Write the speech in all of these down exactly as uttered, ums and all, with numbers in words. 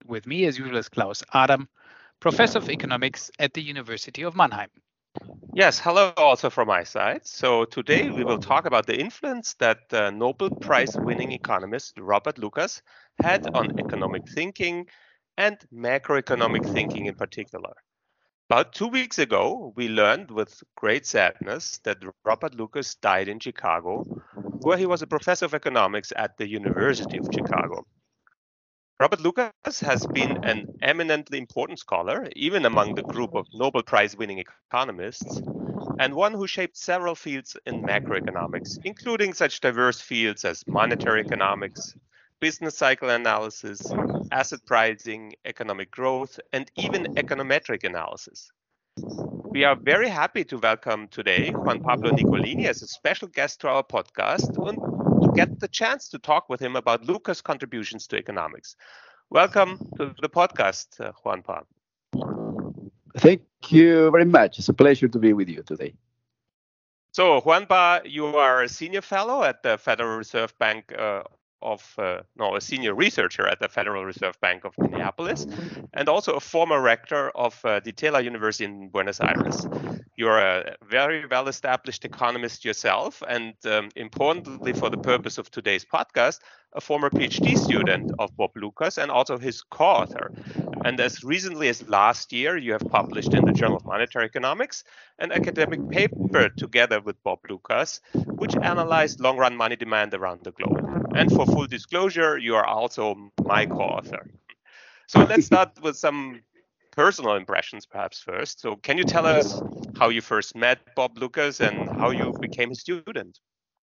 with me, as usual, is Klaus Adam, Professor of Economics at the University of Mannheim. Yes, hello also from my side. So today we will talk about the influence that the Nobel Prize-winning economist Robert Lucas had on economic thinking and macroeconomic thinking in particular. About two weeks ago, we learned with great sadness that Robert Lucas died in Chicago, where he was a professor of economics at the University of Chicago. Robert Lucas has been an eminently important scholar, even among the group of Nobel Prize-winning economists, and one who shaped several fields in macroeconomics, including such diverse fields as monetary economics, business cycle analysis, asset pricing, economic growth, and even econometric analysis. We are very happy to welcome today Juan Pablo Nicolini as a special guest to our podcast and to get the chance to talk with him about Lucas' contributions to economics. Welcome to the podcast, uh, Juan Pablo. Thank you very much. It's a pleasure to be with you today. So, Juanpa, you are a senior fellow at the Federal Reserve Bank uh, of, uh, no, a senior researcher at the Federal Reserve Bank of Minneapolis, and also a former rector of uh, the Tela University in Buenos Aires. You're a very well-established economist yourself, and um, importantly for the purpose of today's podcast, a former PhD student of Bob Lucas and also his co-author. And as recently as last year, you have published in the Journal of Monetary Economics an academic paper together with Bob Lucas, which analyzed long-run money demand around the globe. And for full disclosure, you are also my co-author. So let's start with some personal impressions, perhaps first. So can you tell us how you first met Bob Lucas and how you became his student?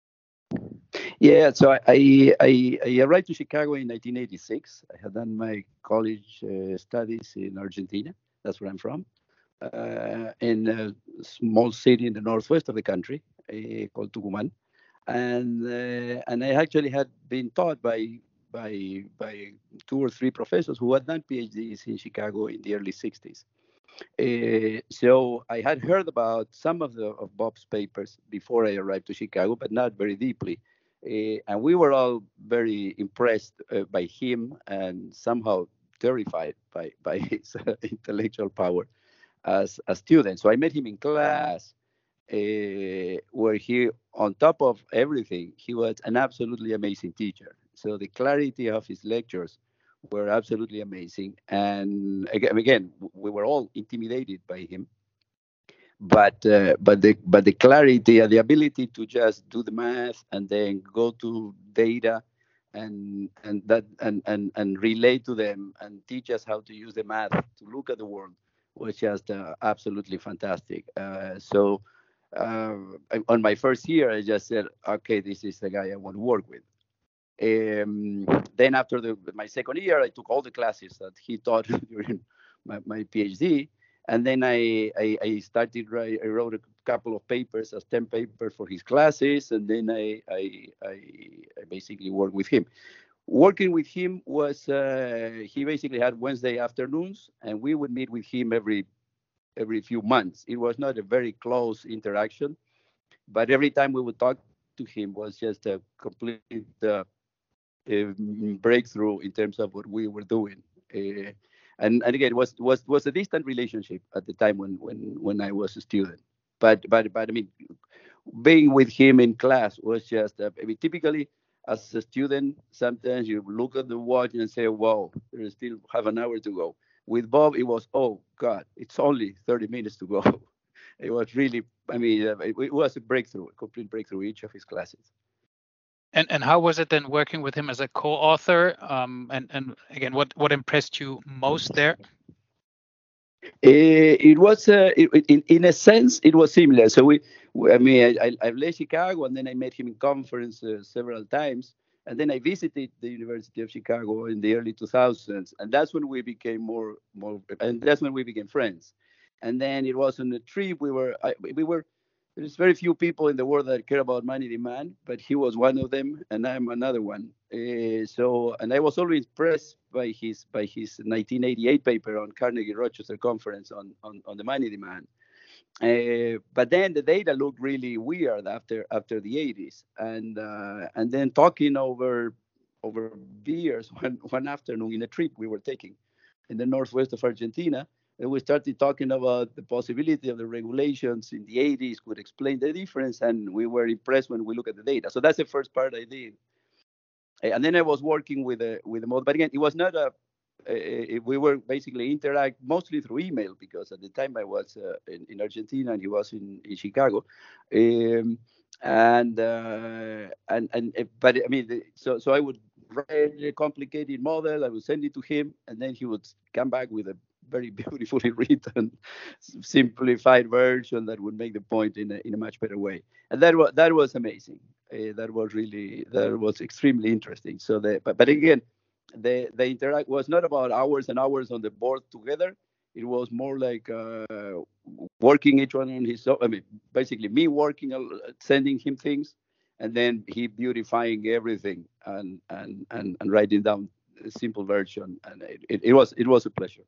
Yeah, so I, I, I arrived to Chicago in nineteen eighty-six. I had done my college uh, studies in Argentina. That's where I'm from, uh, in a small city in the northwest of the country uh, called Tucumán. And uh, and I actually had been taught by by by two or three professors who had done PhDs in Chicago in the early sixties. Uh, so I had heard about some of the of Bob's papers before I arrived to Chicago, but not very deeply. Uh, and we were all very impressed uh, by him and somehow terrified by by his uh, intellectual power as a student. So I met him in class, uh, where he, on top of everything, he was an absolutely amazing teacher. So the clarity of his lectures were absolutely amazing. And again, again we were all intimidated by him. But uh, but the but the clarity and the ability to just do the math and then go to data and and that and and and relate to them and teach us how to use the math to look at the world was just uh, absolutely fantastic. Uh, so uh, on my first year, I just said, okay, this is the guy I want to work with. Um, then after the, my second year, I took all the classes that he taught during my, my PhD. And then I, I, I started, write, I wrote a couple of papers as ten papers for his classes. And then I, I, I, I basically worked with him. Working with him was, uh, he basically had Wednesday afternoons, and we would meet with him every every few months. It was not a very close interaction, but every time we would talk to him was just a complete uh, uh, breakthrough in terms of what we were doing. Uh, and, and again, it was was was a distant relationship at the time when when when I was a student. But but but I mean, being with him in class was just. Uh, I mean, typically as a student, sometimes you look at the watch and say, "Wow, there's still half an hour to go." With Bob, it was, "Oh God, it's only thirty minutes to go." It was really, I mean, uh, it, it was a breakthrough, a complete breakthrough each of his classes. And and how was it then working with him as a co-author? Um, and and again, what what impressed you most there? Uh, it was, uh, it, in in a sense, it was similar. So we, I mean, I, I, I've left Chicago, and then I met him in conference uh, several times, and then I visited the University of Chicago in the early two thousands, and that's when we became more more, and that's when we became friends. And then it was on a trip we were, I, we were. There's very few people in the world that care about money demand, but he was one of them, and I'm another one. Uh, so, and I was always impressed by his by his nineteen eighty-eight paper on Carnegie Rochester Conference on on, on the money demand. Uh, but then the data looked really weird after after the eighties, and uh, and then talking over over beers one one afternoon in a trip we were taking in the northwest of Argentina. And we started talking about the possibility of the regulations in the eighties could explain the difference. And we were impressed when we look at the data. So that's the first part I did. And then I was working with a, with a model. But again, it was not a, a, a we were basically interact mostly through email, because at the time I was uh, in, in Argentina and he was in, in Chicago. Um, and, uh, and, and, but I mean, so, so I would write a complicated model, I would send it to him, and then he would come back with a very beautifully written, simplified version that would make the point in a, in a much better way. And that was that was amazing. Uh, that was really that was extremely interesting. So the but, but again, the the interact was not about hours and hours on the board together. It was more like uh, working each one on his own. I mean, basically me working, sending him things, and then he beautifying everything and and and, and writing down a simple version. And it, it, it was it was a pleasure.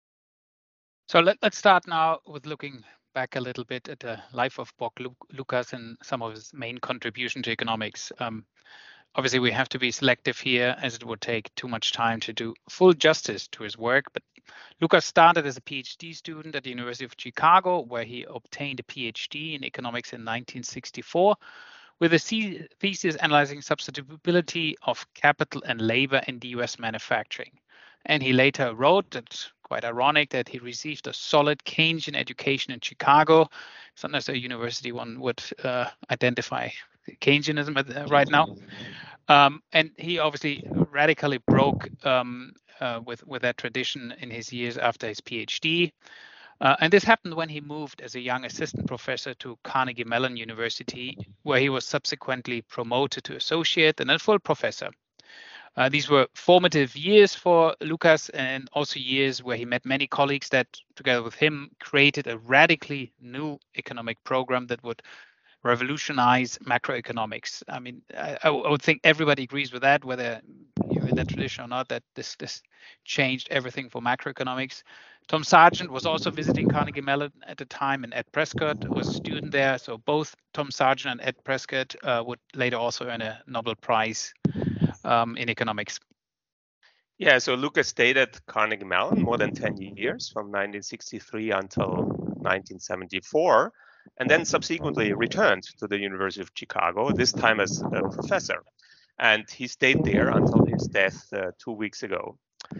So let, let's start now with looking back a little bit at the life of Bob Lucas and some of his main contribution to economics. Um, obviously, we have to be selective here, as it would take too much time to do full justice to his work. But Lucas started as a PhD student at the University of Chicago, where he obtained a PhD in economics in nineteen sixty-four, with a thesis analyzing substitutability of capital and labor in the U S manufacturing. And he later wrote that, quite ironic, that he received a solid Keynesian education in Chicago. It's not necessarily a university one would uh, identify Keynesianism at, uh, right now. Um, and he obviously radically broke um, uh, with, with that tradition in his years after his PhD. Uh, and this happened when he moved as a young assistant professor to Carnegie Mellon University, where he was subsequently promoted to associate and then full professor. Uh, these were formative years for Lucas, and also years where he met many colleagues that, together with him, created a radically new economic program that would revolutionize macroeconomics. I mean, I, I would think everybody agrees with that, whether you're in that tradition or not, that this, this changed everything for macroeconomics. Tom Sargent was also visiting Carnegie Mellon at the time, and Ed Prescott was a student there. So both Tom Sargent and Ed Prescott uh, would later also earn a Nobel Prize Um, in economics. Yeah, so Lucas stayed at Carnegie Mellon more than ten years, from nineteen sixty-three until nineteen seventy-four, and then subsequently returned to the University of Chicago, this time as a professor. And he stayed there until his death uh, two weeks ago.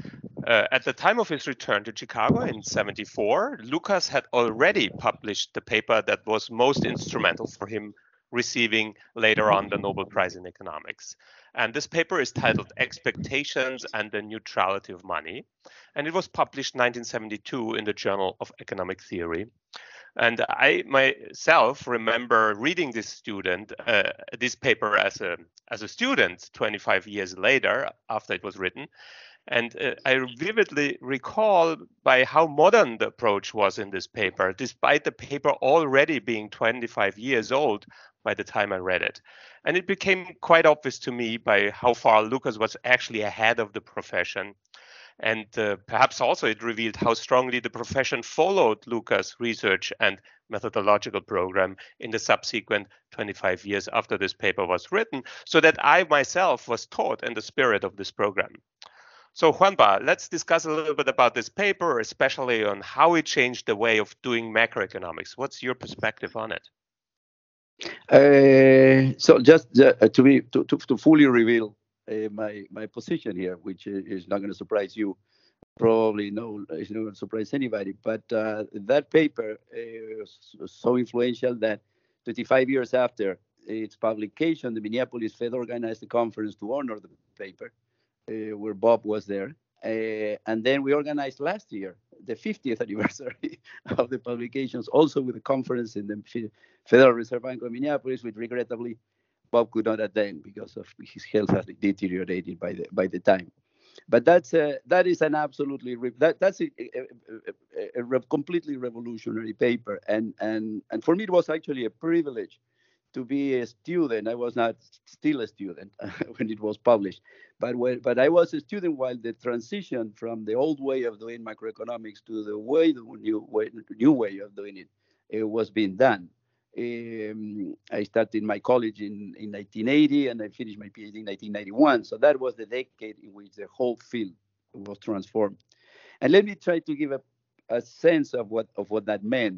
Uh, at the time of his return to Chicago in seventy-four, Lucas had already published the paper that was most instrumental for him receiving later on the Nobel Prize in Economics. And this paper is titled Expectations and the Neutrality of Money. And it was published in nineteen seventy-two in the Journal of Economic Theory. And I myself remember reading this student, uh, this paper as a, as a student twenty-five years later after it was written. And uh, I vividly recall by how modern the approach was in this paper, despite the paper already being twenty-five years old by the time I read it. And it became quite obvious to me by how far Lucas was actually ahead of the profession. And uh, perhaps also it revealed how strongly the profession followed Lucas' research and methodological program in the subsequent twenty-five years after this paper was written, so that I myself was taught in the spirit of this program. So Juanpa, let's discuss a little bit about this paper, especially on how it changed the way of doing macroeconomics. What's your perspective on it? Uh, so just uh, to be to, to, to fully reveal uh, my my position here, which is not going to surprise you, probably no, it's not going to surprise anybody. But uh, that paper uh, was so influential that twenty-five years after its publication, the Minneapolis Fed organized a conference to honor the paper, uh, where Bob was there. Uh, and then we organized last year the fiftieth anniversary of the publications, also with a conference in the Federal Reserve Bank of Minneapolis, which regrettably Bob could not attend because of his health had deteriorated by the by the time. But that's a, that is an absolutely that that's a, a, a, a completely revolutionary paper, and and and for me it was actually a privilege to be a student. I was not still a student when it was published, but when, but I was a student while the transition from the old way of doing macroeconomics to the way the new way, new way of doing it, it was being done. Um, I started my college in, in nineteen eighty, and I finished my PhD in nineteen ninety-one. So that was the decade in which the whole field was transformed. And let me try to give a, a sense of what of what that meant.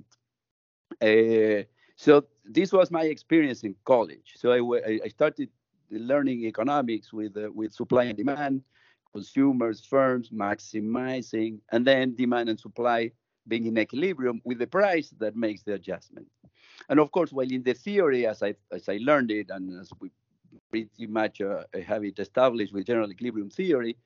Uh, so this was my experience in college. So I, I started learning economics with uh, with supply and demand, consumers, firms, maximizing, and then demand and supply being in equilibrium with the price that makes the adjustment. And of course, while in the theory, as I as I learned it, and as we pretty much uh, have it established with general equilibrium theory,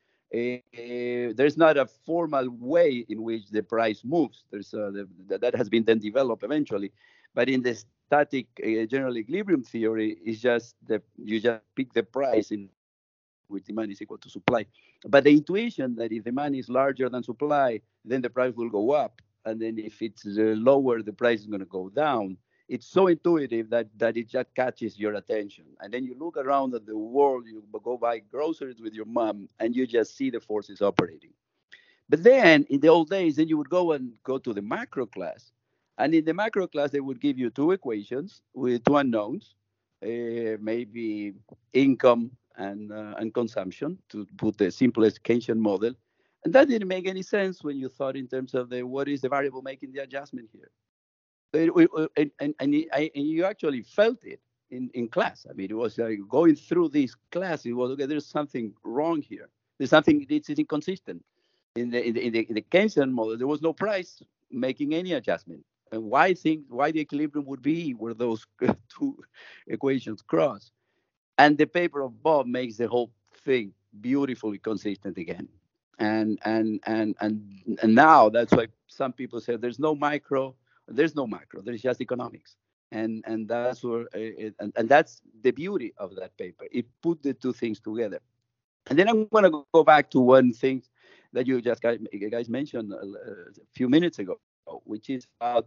uh, there's not a formal way in which the price moves. There's uh, the, that has been then developed eventually, but in the static uh, general equilibrium theory, it's just that you just pick the price in which demand is equal to supply. But the intuition that if demand is larger than supply, then the price will go up, and then if it's uh, lower, the price is going to go down. It's so intuitive that that it just catches your attention. And then you look around at the world, you go buy groceries with your mom, and you just see the forces operating. But then in the old days, then you would go and go to the macro class. And in the macro class, they would give you two equations with two unknowns, uh, maybe income and, uh, and consumption, to put the simplest Keynesian model. And that didn't make any sense when you thought in terms of the what is the variable making the adjustment here. It, it, and, and, I, and you actually felt it in, in class. I mean, it was like going through this class. It was, okay, there's something wrong here. There's something that's inconsistent. In the, in the, in the, in the Keynesian model, there was no price making any adjustment. And why think, why the equilibrium would be where those two equations cross? And the paper of Bob makes the whole thing beautifully consistent again. And and and and and now that's why some people say there's no micro. There's no macro. There's just economics, and and that's where it, and, and that's the beauty of that paper. It put the two things together. And then I'm going to go back to one thing that you just guys, guys mentioned a, a few minutes ago, which is about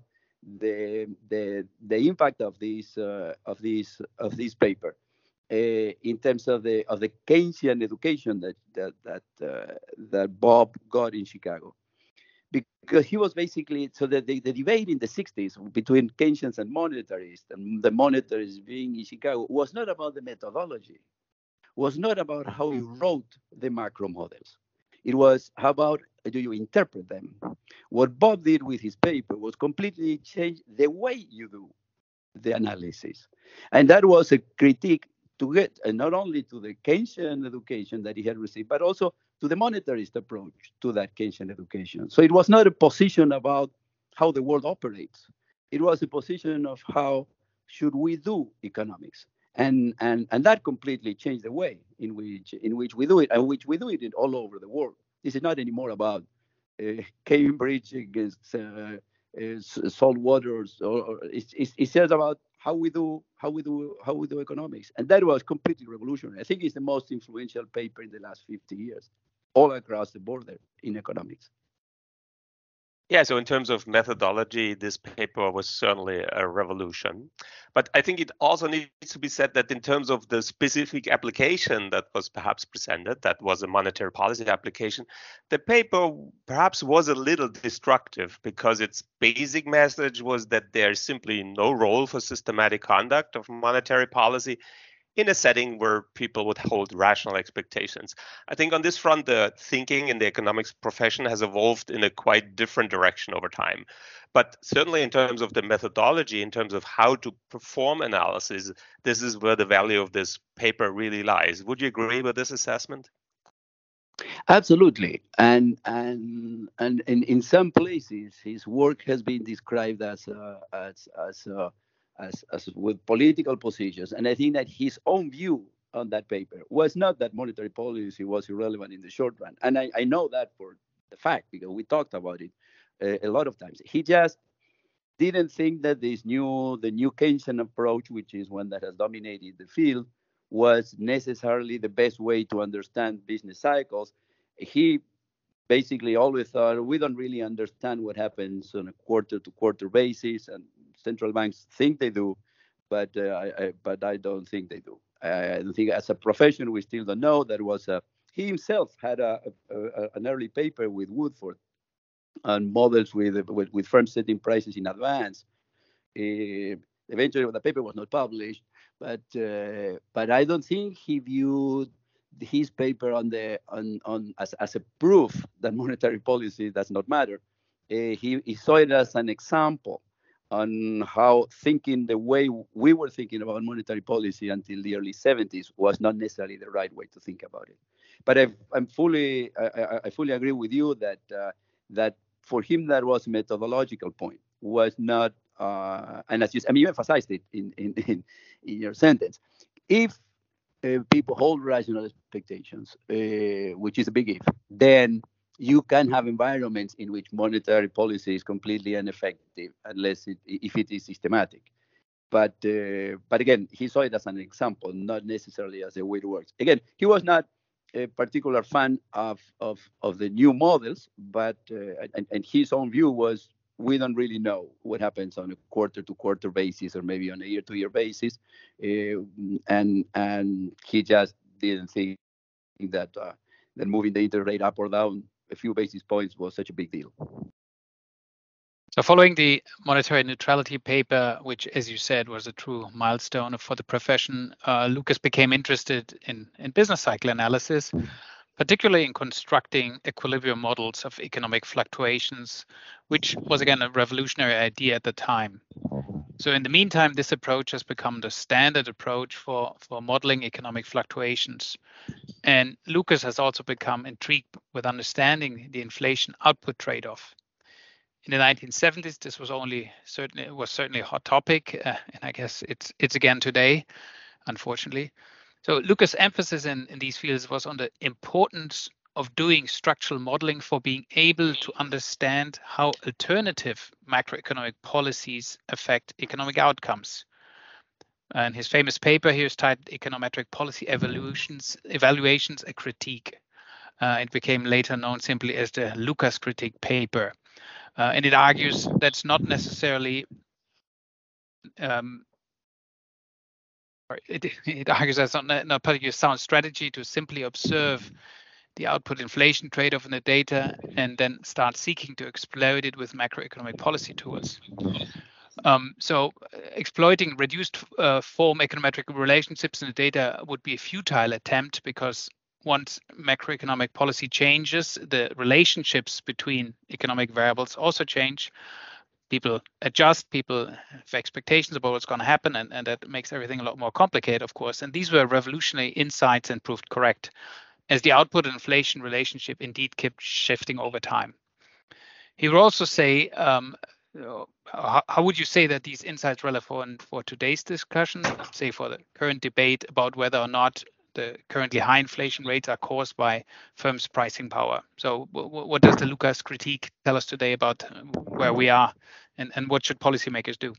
the the the impact of this uh, of this of this paper uh, in terms of the of the Keynesian education that that that uh, that Bob got in Chicago. Because he was basically, so that the, the debate in the sixties between Keynesians and monetarists, and the monetarists being in Chicago, was not about the methodology, was not about how you wrote the macro models. It was how about do you interpret them? What Bob did with his paper was completely change the way you do the analysis. And that was a critique to get, and not only to the Keynesian education that he had received, but also to the monetarist approach to that Keynesian education. So it was not a position about how the world operates. It was a position of how should we do economics. And, and, and that completely changed the way in which, in which we do it, and which we do it in all over the world. This is not anymore about uh, Cambridge against uh, uh, salt waters, or, or it's, it's, it's just about how we do how we do how we do economics, and that was completely revolutionary. I think it's the most influential paper in the last fifty years, all across the border in economics. Yeah, so in terms of methodology, this paper was certainly a revolution. But I think it also needs to be said that in terms of the specific application that was perhaps presented, that was a monetary policy application, the paper perhaps was a little destructive because its basic message was that there's simply no role for systematic conduct of monetary policy in a setting where people would hold rational expectations. I think on this front, the thinking in the economics profession has evolved in a quite different direction over time. But certainly in terms of the methodology, in terms of how to perform analysis, this is where the value of this paper really lies. Would you agree with this assessment? Absolutely. And and and in, in some places, his work has been described as uh, as as uh, As, as with political positions. And I think that his own view on that paper was not that monetary policy was irrelevant in the short run. And I, I know that for the fact, because we talked about it uh, a lot of times. He just didn't think that this new, the new Keynesian approach, which is one that has dominated the field, was necessarily the best way to understand business cycles. He basically always thought we don't really understand what happens on a quarter to quarter basis, and central banks think they do, but uh, I, I, but I don't think they do. I, I don't think as a profession we still don't know. That was a, he himself had a, a, a, an early paper with Woodford on models with with, with firms setting prices in advance. Uh, eventually, the paper was not published, but uh, but I don't think he viewed his paper on the on on as, as a proof that monetary policy does not matter. Uh, he, he saw it as an example on how thinking the way we were thinking about monetary policy until the early seventies was not necessarily the right way to think about it. But I, I'm fully I, I fully agree with you that uh, that for him that was a methodological point, was not uh, and as you I mean you emphasized it in in in, in your sentence. If uh, people hold rational expectations, uh, which is a big if, then you can have environments in which monetary policy is completely ineffective unless it, if it is systematic. But uh, but again, he saw it as an example, not necessarily as a way it works. Again, he was not a particular fan of of, of the new models, but uh, and, and his own view was we don't really know what happens on a quarter-to-quarter basis or maybe on a year-to-year basis, uh, and and he just didn't think that uh, that moving the interest rate up or down a few basis points was such a big deal. So following the monetary neutrality paper, which, as you said, was a true milestone for the profession, uh, Lucas became interested in, in business cycle analysis, particularly in constructing equilibrium models of economic fluctuations, which was, again, a revolutionary idea at the time. So in the meantime, this approach has become the standard approach for, for modeling economic fluctuations. And Lucas has also become intrigued with understanding the inflation output trade-off. In the nineteen seventies, this was only certainly was certainly a hot topic, uh, and I guess it's it's again today, unfortunately. So Lucas' emphasis in, in these fields was on the importance of doing structural modeling for being able to understand how alternative macroeconomic policies affect economic outcomes. And his famous paper here is titled Econometric Policy Evaluations, Evaluations, a Critique. Uh, it became later known simply as the Lucas Critique paper. Uh, and it argues that's not necessarily, um, it, it argues that's not, not a particularly sound strategy to simply observe the output inflation trade-off in the data and then start seeking to exploit it with macroeconomic policy tools. Um, so exploiting reduced uh, form econometric relationships in the data would be a futile attempt, because once macroeconomic policy changes, the relationships between economic variables also change. People adjust, people have expectations about what's going to happen, and, and that makes everything a lot more complicated, of course. And these were revolutionary insights and proved correct, as the output and inflation relationship indeed kept shifting over time. He would also say, um, how, how would you say that these insights relevant for today's discussion, say for the current debate about whether or not the currently high inflation rates are caused by firms' pricing power? So what does the Lucas critique tell us today about where we are, and, and what should policymakers do?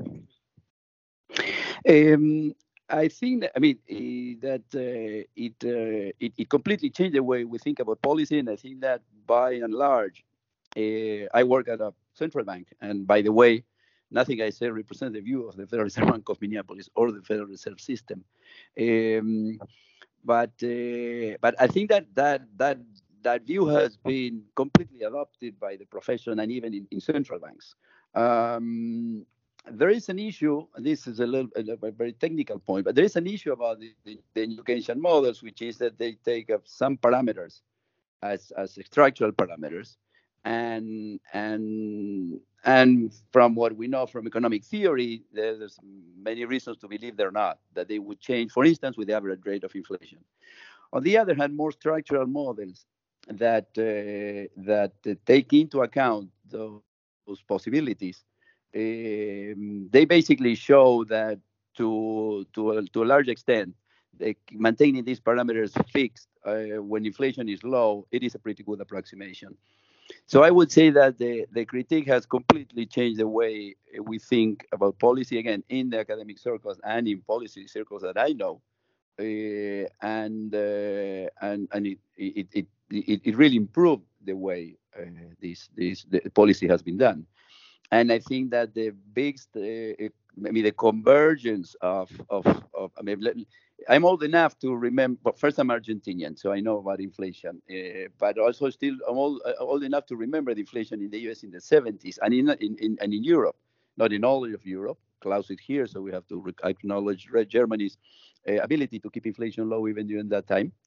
Um, I think that, I mean, uh, that uh, it, uh, it it completely changed the way we think about policy, and I think that by and large, uh, I work at a central bank, and by the way, nothing I say represents the view of the Federal Reserve Bank of Minneapolis or the Federal Reserve System. Um, but uh, but I think that that that that view has been completely adopted by the profession and even in, in central banks. Um, there is an issue, this is a little a, a very technical point, but there is an issue about the, the, the new Keynesian models, which is that they take up some parameters as, as structural parameters. And and and from what we know from economic theory, there's many reasons to believe they're not, that they would change, for instance, with the average rate of inflation. On the other hand, more structural models that uh, that uh, take into account those, those possibilities, um, they basically show that to to a, to a large extent, they, maintaining these parameters fixed uh, when inflation is low, it is a pretty good approximation. So I would say that the, the critique has completely changed the way we think about policy, again, in the academic circles and in policy circles that I know. Uh, and, uh, and and it it, it it it really improved the way uh, this this the policy has been done. And I think that the biggest, uh, maybe the convergence of, of, of I mean, I'm old enough to remember, but first I'm Argentinian, so I know about inflation, uh, but also still I'm old, uh, old enough to remember the inflation in the U S in the seventies and in, in, in, and in Europe, not in all of Europe. Klaus is here, so we have to acknowledge Germany's uh, ability to keep inflation low even during that time.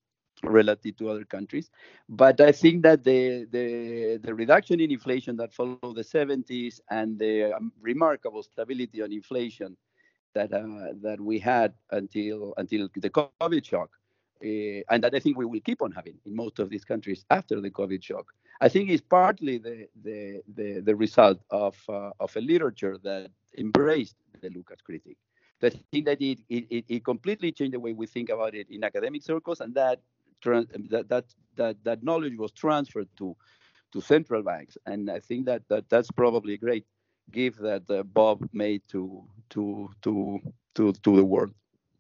relative to other countries. But I think that the the, the reduction in inflation that followed the seventies and the um, remarkable stability on inflation that uh, that we had until until the COVID shock, uh, and that I think we will keep on having in most of these countries after the COVID shock, I think is partly the the the, the result of uh, of a literature that embraced the Lucas critique. I think that it, it it completely changed the way we think about it in academic circles, and that that that that, that knowledge was transferred to to central banks. And I think that, that that's probably a great gift that uh, Bob made to to to to to the world.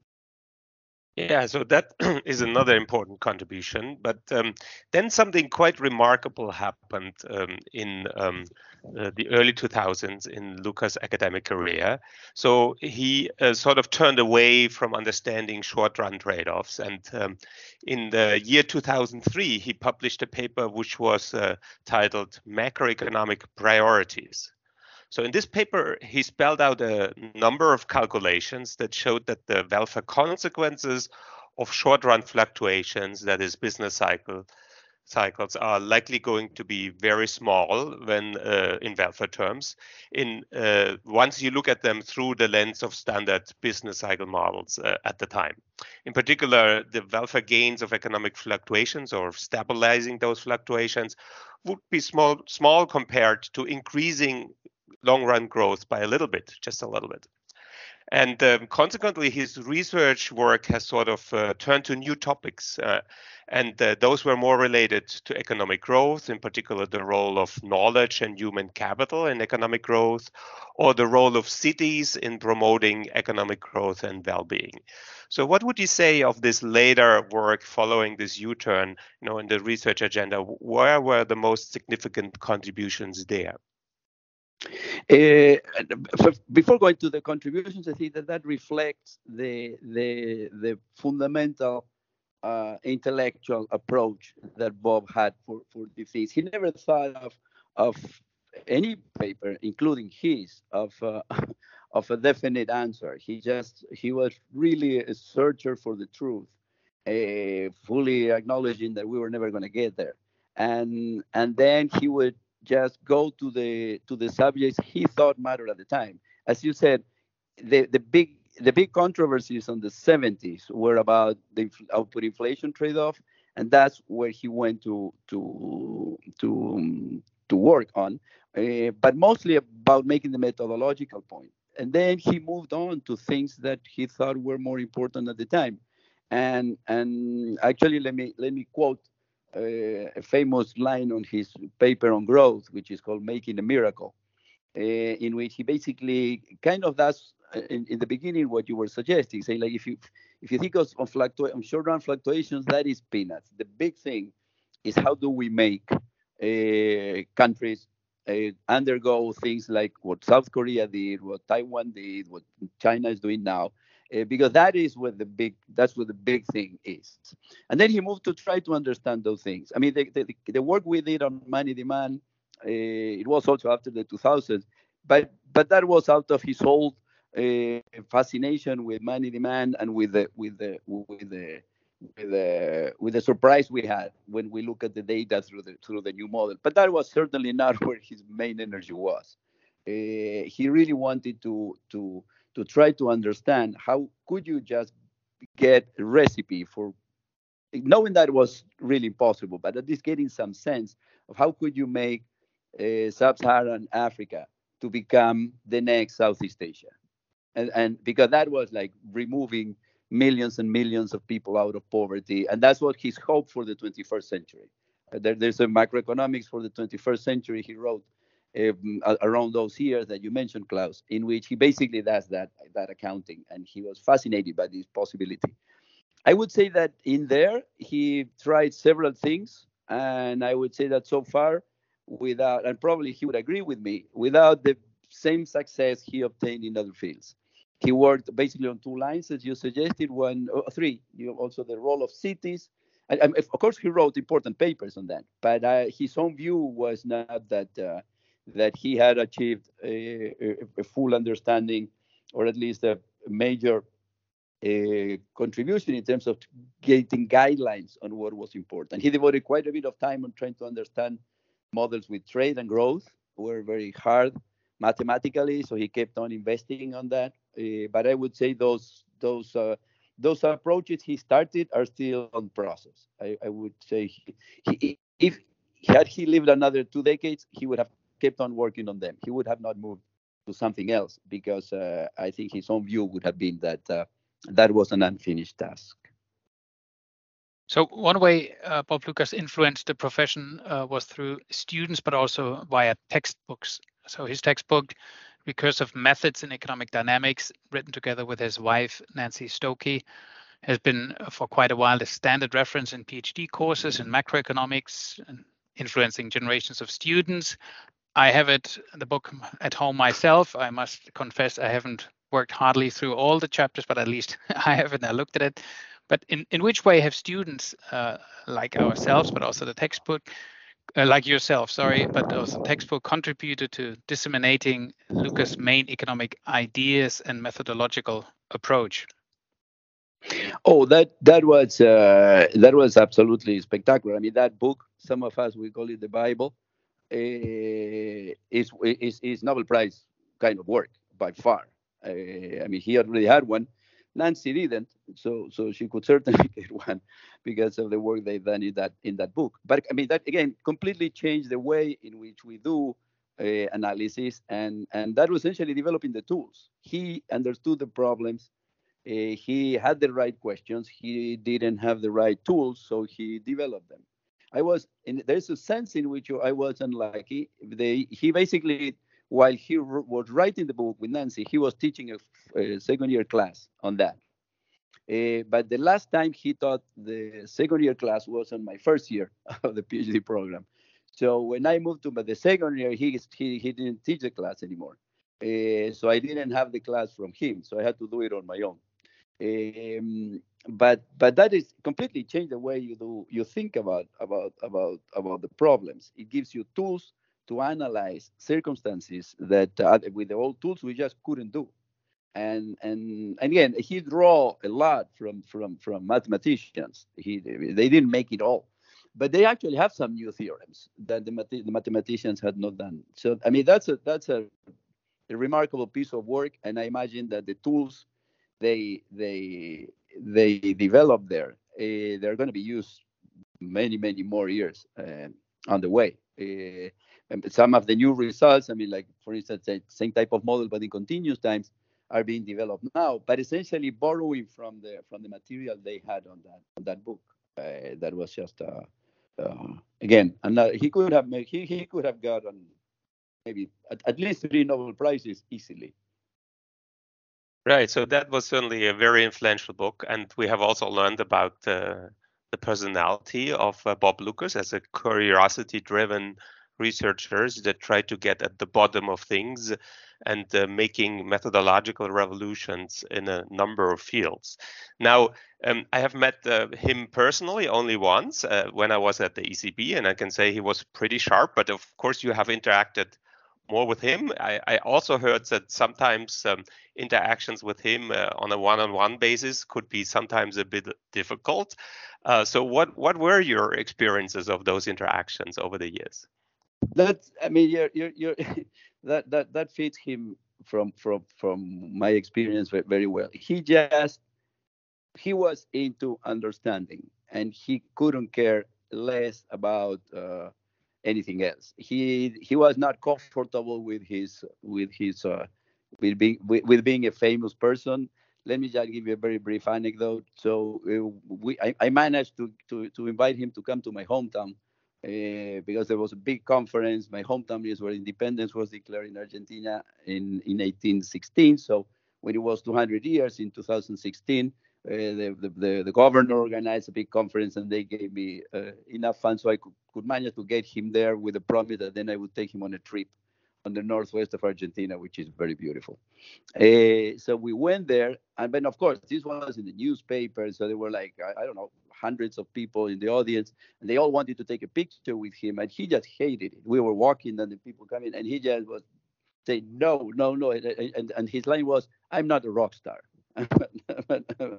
Yeah, so that is another important contribution. But um, then something quite remarkable happened um, in um, uh, the early two thousands in Lucas' academic career. So he uh, sort of turned away from understanding short-run trade-offs. And um, in the year two thousand three, he published a paper which was uh, titled Macroeconomic Priorities. So in this paper, he spelled out a number of calculations that showed that the welfare consequences of short-run fluctuations, that is business cycle cycles, are likely going to be very small when uh, in welfare terms. In uh, once you look at them through the lens of standard business cycle models uh, at the time. In particular, the welfare gains of economic fluctuations or stabilizing those fluctuations would be small, small compared to increasing long-run growth by a little bit, just a little bit. And um, consequently, his research work has sort of uh, turned to new topics. Uh, and uh, those were more related to economic growth, in particular, the role of knowledge and human capital in economic growth, or the role of cities in promoting economic growth and well-being. So what would you say of this later work following this U-turn, you know, in the research agenda? Where were the most significant contributions there? Uh, before going to the contributions, I think that that reflects the the the fundamental uh, intellectual approach that Bob had for for these things. He never thought of of any paper, including his, of uh, of a definite answer. He just he was really a searcher for the truth, uh, fully acknowledging that we were never going to get there, and and then he would just go to the to the subjects he thought mattered at the time. As you said, the the big the big controversies on the seventies were about the output inflation trade-off, and that's where he went to to to um, to work on, uh, but mostly about making the methodological point. And then he moved on to things that he thought were more important at the time. And and actually, let me let me quote Uh, a famous line on his paper on growth, which is called Making a Miracle, uh, in which he basically kind of does uh, in, in the beginning what you were suggesting, saying like if you if you think of on, fluctu- on short-run fluctuations, that is peanuts. The big thing is how do we make uh, countries uh, undergo things like what South Korea did, what Taiwan did, what China is doing now, uh, because that is what the big that's what the big thing is. And then he moved to try to understand those things. I mean, the the, the work we did on money demand, uh, it was also after the two thousands, but but that was out of his whole uh, fascination with money demand and with the with the with the with the with the surprise we had when we look at the data through the through the new model. But that was certainly not where his main energy was. Uh, he really wanted to to to try to understand how could you just get a recipe for, knowing that was really impossible, but at least getting some sense of how could you make uh, sub-Saharan Africa to become the next Southeast Asia. And, and because that was like removing millions and millions of people out of poverty. And that's what his hope for the twenty-first century. Uh, there, there's a macroeconomics for the twenty-first century he wrote um, around those years that you mentioned, Klaus, in which he basically does that, that accounting. And he was fascinated by this possibility. I would say that in there, he tried several things. And I would say that so far, without, and probably he would agree with me, without the same success he obtained in other fields. He worked basically on two lines, as you suggested, one, or three, you know, also the role of cities. And, and of course, he wrote important papers on that, but uh, his own view was not that uh, that he had achieved a, a, a full understanding, or at least a major uh, contribution in terms of getting guidelines on what was important. He devoted quite a bit of time on trying to understand models with trade and growth. Were very hard mathematically, so he kept on investing on that. Uh, but I would say those those uh, those approaches he started are still on process. I, I would say he, he, if had he lived another two decades, he would have kept on working on them. He would have not moved to something else because uh, I think his own view would have been that uh, that was an unfinished task. So one way uh, Bob Lucas influenced the profession uh, was through students, but also via textbooks. So his textbook, Recursive Methods in Economic Dynamics, written together with his wife, Nancy Stokey, has been for quite a while the standard reference in PhD courses in macroeconomics, and influencing generations of students. I have it, the book at home myself. I must confess I haven't worked hardly through all the chapters, but at least I have it and I looked at it. But in, in which way have students uh, like ourselves, but also the textbook, uh, like yourself, sorry, but also the textbook contributed to disseminating Lucas' main economic ideas and methodological approach? Oh, that that was uh, that was absolutely spectacular. I mean, that book, some of us we call it the Bible, uh, is is is Nobel Prize kind of work by far. Uh, I mean, he already had one. Nancy didn't, so so she could certainly get one because of the work they've done in that in that book. But I mean, that again completely changed the way in which we do uh, analysis, and and that was essentially developing the tools. He understood the problems. Uh, he had the right questions. He didn't have the right tools, so he developed them. I was, in, there's a sense in which I was unlucky. They, he basically, while he was writing the book with Nancy, he was teaching a, a second year class on that. Uh, but the last time he taught the second year class was on my first year of the PhD program. So when I moved to the second year, he, he, he didn't teach the class anymore. Uh, so I didn't have the class from him. So I had to do it on my own. Um, but but that is completely changed the way you do you think about about about about the problems. It gives you tools to analyze circumstances that uh, with the old tools we just couldn't do. And and, and again, he draw a lot from from from mathematicians. He they didn't make it all, but they actually have some new theorems that the, the mathematicians had not done. So I mean that's a that's a, a remarkable piece of work, and I imagine that the tools they they they develop there, uh, they're going to be used many many more years uh, on the way. Uh, and some of the new results, I mean, like for instance, the same type of model but in continuous times, are being developed now. But essentially borrowing from the from the material they had on that on that book. Uh, that was just uh, uh, again, another, he could have made, he he could have gotten maybe at, at least three Nobel Prizes easily. Right. So that was certainly a very influential book. And we have also learned about uh, the personality of uh, Bob Lucas as a curiosity-driven researcher that tried to get at the bottom of things and uh, making methodological revolutions in a number of fields. Now, um, I have met uh, him personally only once uh, when I was at the E C B, and I can say he was pretty sharp. But of course, you have interacted more with him. I, I also heard that sometimes um, interactions with him uh, on a one-on-one basis could be sometimes a bit difficult. Uh, so what what were your experiences of those interactions over the years? That I mean, you're, you're, you're that that that fits him from from from my experience very well. He just he was into understanding, and he couldn't care less about uh, anything else. He he was not comfortable with his with his uh, with being with, with being a famous person. Let me just give you a very brief anecdote. So uh, we I, I managed to, to to invite him to come to my hometown uh, because there was a big conference. My hometown is where independence was declared in Argentina in in eighteen sixteen. So when it was two hundred years in two thousand sixteen. Uh, the, the, the governor organized a big conference, and they gave me uh, enough funds so I could, could manage to get him there with a promise that then I would take him on a trip on the northwest of Argentina, which is very beautiful. Uh, so we went there, and then of course this was in the newspaper, so there were like I, I don't know hundreds of people in the audience, and they all wanted to take a picture with him, and he just hated it. We were walking, and the people coming, and he just was saying no, no, no, and, and, and his line was, "I'm not a rock star."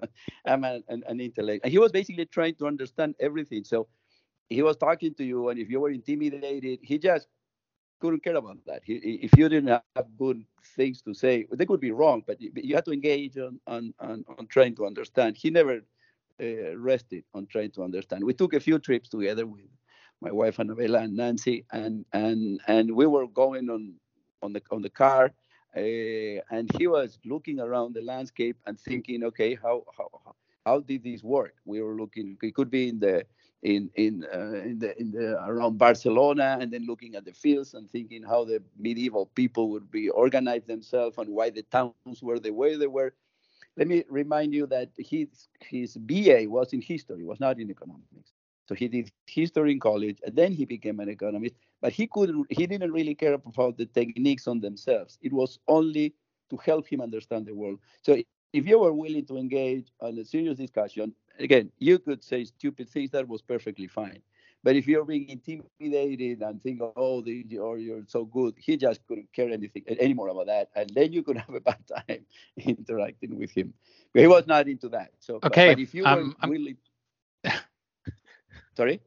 I'm an, an, an intellect. And he was basically trying to understand everything. So he was talking to you, and if you were intimidated, he just couldn't care about that. He, if you didn't have good things to say, they could be wrong, but you had to engage on on, on, on trying to understand. He never uh, rested on trying to understand. We took a few trips together with my wife Annabella and Nancy, and and and we were going on on the on the car, uh, and he was looking around the landscape and thinking, okay, how how how did this work? We were looking. It could be in the in in uh, in the in the around Barcelona, and then looking at the fields and thinking how the medieval people would be organized themselves and why the towns were the way they were. Let me remind you that his his B A was in history, was not in economics. So he did history in college, and then he became an economist. But he couldn't, he didn't really care about the techniques on themselves. It was only to help him understand the world. So if you were willing to engage on a serious discussion, again, you could say stupid things. That was perfectly fine. But if you're being intimidated and think, oh, the, or you're so good, he just couldn't care anything anymore about that. And then you could have a bad time interacting with him. But he was not into that. So, okay, but, but if you um, were willing, sorry.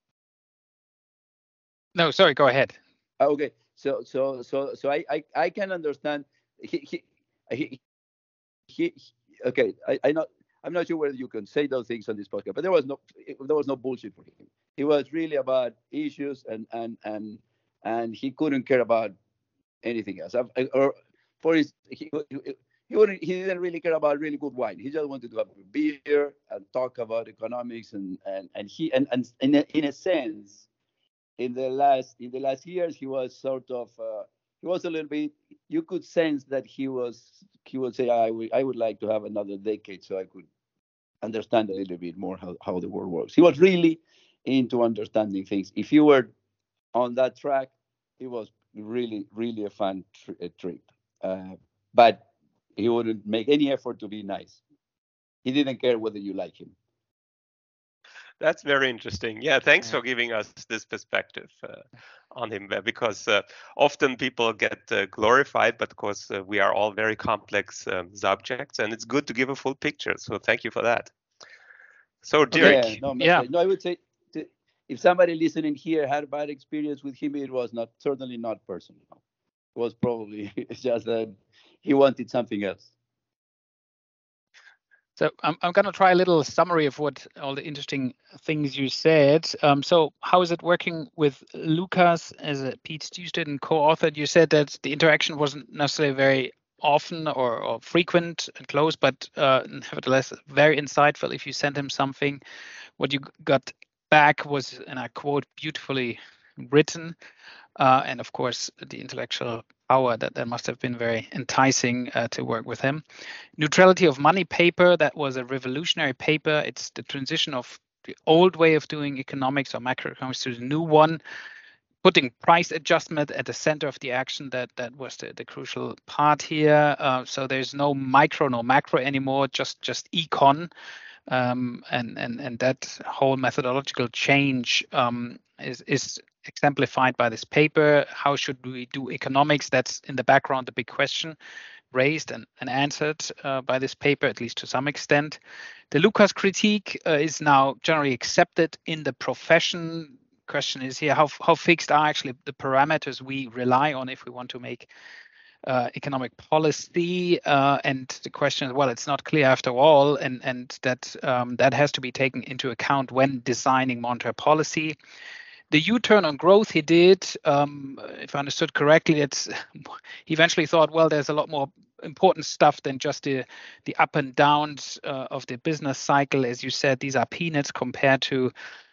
No, sorry. Go ahead. Okay, so so so so I I, I can understand. He he he, he okay. I I not. I'm not sure whether you can say those things on this podcast, but there was no there was no bullshit for him. It was really about issues, and and and and he couldn't care about anything else. Or for his he he wouldn't he didn't really care about really good wine. He just wanted to have a beer and talk about economics, and and and he and and in a, in a sense, in the last in the last years, he was sort of uh, he was a little bit. You could sense that he was he would say, I would I would like to have another decade so I could understand a little bit more how, how the world works. He was really into understanding things. If you were on that track, it was really, really a fun tri- trip. Uh, but he wouldn't make any effort to be nice. He didn't care whether you like him. That's very interesting. Yeah, thanks for giving us this perspective uh, on him, because uh, often people get uh, glorified, but of course uh, we are all very complex um, subjects, and it's good to give a full picture. So thank you for that. So, Dirk. Yeah, no, yeah. no, I would say to, if somebody listening here had a bad experience with him, it was not certainly not personal. It was probably just that he wanted something else. So I'm, I'm going to try a little summary of what all the interesting things you said. Um, so how is it working with Lucas as a PhD student, co-authored? You said that the interaction wasn't necessarily very often or, or frequent and close, but uh, nevertheless very insightful. If you sent him something, what you got back was, and I quote, beautifully written. Uh, and of course, the intellectual power that, that must have been very enticing uh, to work with him. Neutrality of money paper, that was a revolutionary paper. It's the transition of the old way of doing economics or macroeconomics to the new one, putting price adjustment at the center of the action. That that was the, the crucial part here. Uh, so there's no micro, no macro anymore, just just econ. Um, and, and, and that whole methodological change um, is, is exemplified by this paper. How should we do economics? That's in the background, the big question raised and, and answered uh, by this paper, at least to some extent. The Lucas critique uh, is now generally accepted in the profession. Question is here, how, how fixed are actually the parameters we rely on if we want to make Uh, economic policy, uh, and the question is, well, it's not clear after all, and and that um, that has to be taken into account when designing monetary policy. The U-turn on growth he did, um, if I understood correctly, it's he eventually thought, well, there's a lot more important stuff than just the the up and downs uh, of the business cycle. As you said, these are peanuts compared to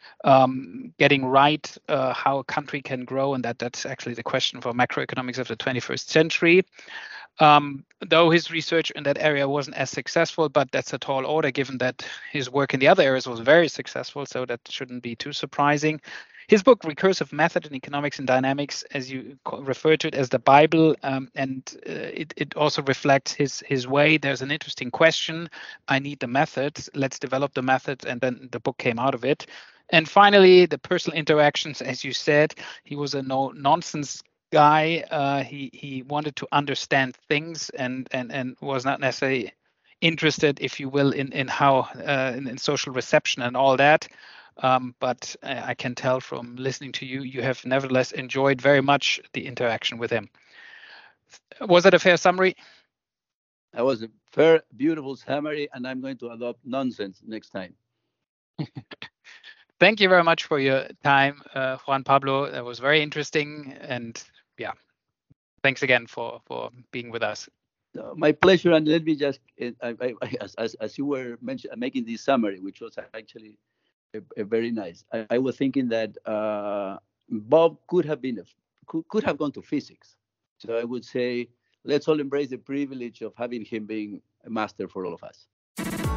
Um, getting right uh, how a country can grow, and that that's actually the question for macroeconomics of the twenty-first century. Um, though his research in that area wasn't as successful, but that's a tall order given that his work in the other areas was very successful, so that shouldn't be too surprising. His book, Recursive Method in Economics and Dynamics, as you refer to it as the Bible, um, and uh, it, it also reflects his, his way. There's an interesting question. I need the methods. Let's develop the methods, and then the book came out of it. And finally, the personal interactions, as you said, he was a no nonsense guy. Uh, he he wanted to understand things, and and and was not necessarily interested, if you will, in in how uh, in, in social reception and all that. Um, but I can tell from listening to you, you have nevertheless enjoyed very much the interaction with him. Was it a fair summary? That was a fair, beautiful summary, and I'm going to adopt nonsense next time. Thank you very much for your time, uh, Juan Pablo. That was very interesting, and yeah, thanks again for for being with us. Uh, my pleasure, and let me just, I, I, as, as as you were mentioning, making this summary, which was actually a, a very nice. I, I was thinking that uh, Bob could have been a, could, could have gone to physics. So I would say let's all embrace the privilege of having him being a master for all of us.